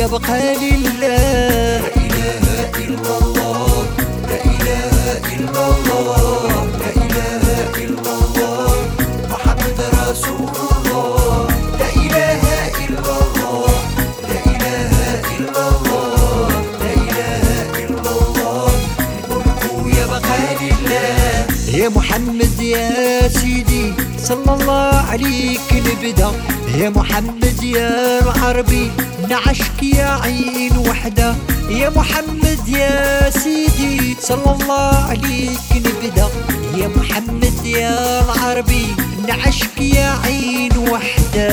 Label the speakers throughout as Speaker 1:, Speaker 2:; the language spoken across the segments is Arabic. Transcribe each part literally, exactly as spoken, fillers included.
Speaker 1: يبقى لله.
Speaker 2: لا إله إلا الله، لا إله إلا الله، لا إله إلا الله، محمد رسول الله. لا إله إلا الله، لا إله إلا الله، لا إله إلا الله، الملك يبقى لله.
Speaker 1: يا محمد يا سيدي صلى الله عليك نبدا، يا محمد يا العربي نعشك يا عين وحده. يا محمد يا سيدي صلى الله عليك نبدا، يا محمد يا العربي نعشك يا عين وحده.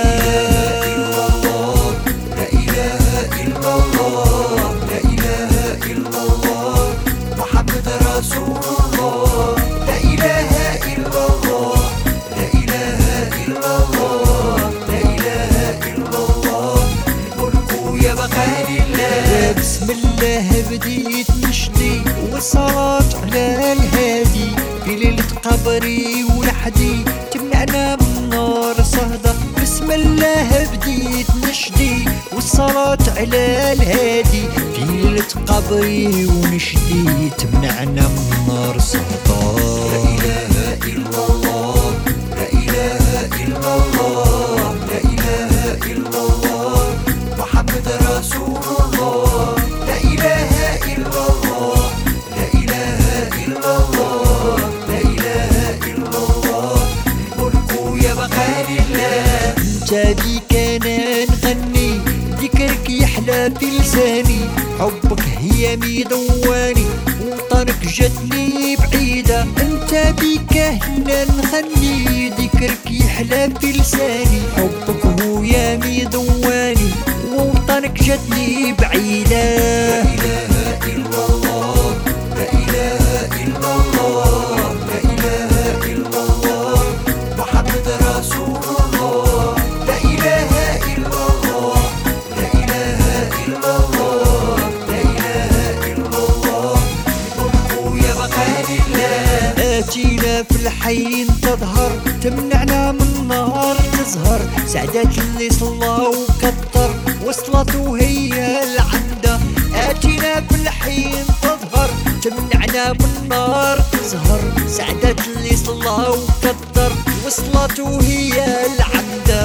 Speaker 2: لا إله إلا الله، لا إله إلا الله، محمد رسول الله. لا إله إلا الله، لا إله إلا الله، لا إله إلا الله، الملك يبقى لله.
Speaker 1: بسم الله بديت نشدي والصلاة على الهادي، في ليلة قبري ولحدي تمنعنا من نار صهدة. بسم الله بديت نشدي والصلاة على الهادي، في ليلة قبري ونشدي تمنعنا من نار صهدة.
Speaker 2: لا إله إلا الله، لا إله إلا الله، لا إله إلا الله، محمد رسول الله. لا إله إلا الله، لا إله إلا الله، لا إله إلا الله، الملك يبقى لله.
Speaker 1: انت بيك انا نغني، ذكرك يحلى في لساني، حبك هي ميدواني وطنك جاتني بعيدة. انت بيك هنا نغني، ذكرك يحلى في لساني، حبك هو يا ميدواني وطنك جاتني بعيدة.
Speaker 2: لا إله إلا الله، لا إله إلا الله، لا إله إلا الله، محمد رسول الله. لا إله إلا الله، لا إله إلا الله، لا إله إلا الله، الملك يبقى لله.
Speaker 1: آتينا في الحين تظهر، تمنعنا من نار تزهر، سعدات اللي صلى وكتر وصلته هي العمدة. آتينا في الحين تظهر، تمنعنا من نار تزهر، سعدات اللي صلى وكتر وصلته هي العمدة.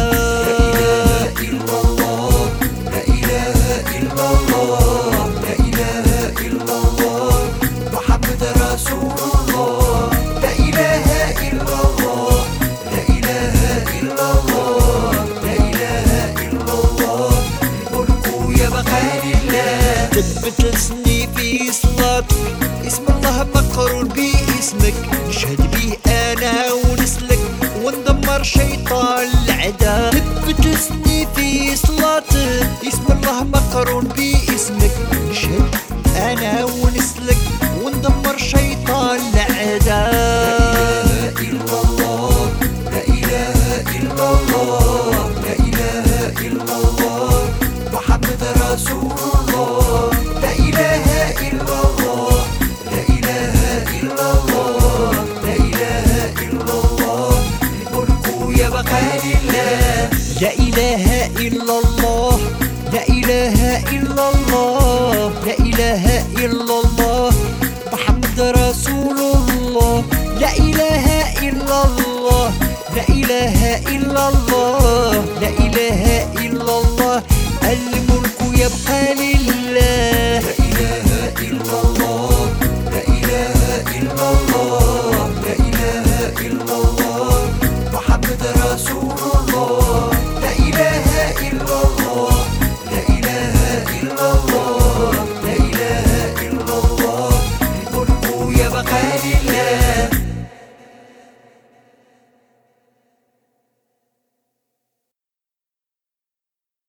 Speaker 2: لا إله إلا الله، لا إله إلا الله، لا إله إلا الله، محمد رسول الله. لا إله إلا الله، لا إله إلا الله، لا إله إلا الله، الملك يبقى لله.
Speaker 1: ثبت لسني في صلاتك، اسم الله مقرون باسمك، نشهد بيه انا ونسلك وندمر شيطان العدا. ثبت لسني في صلاتك، اسم الله مقرون باسمك، نشهد انا ونسلك وندمر شيطان العدا.
Speaker 2: لا إله إلا الله، لا إله إلا الله، لا إله إلا الله، محمد رسول الله. لا إله إلا الله، لا إله إلا الله، لا إله إلا الله، الملك يبقى لله.
Speaker 1: لا إله إلا الله، لا إله إلا الله، لا إله إلا الله، محمد رسول الله. لا إله إلا الله، لا إله إلا الله، لا إله إلا الله، الملك يبقى لله.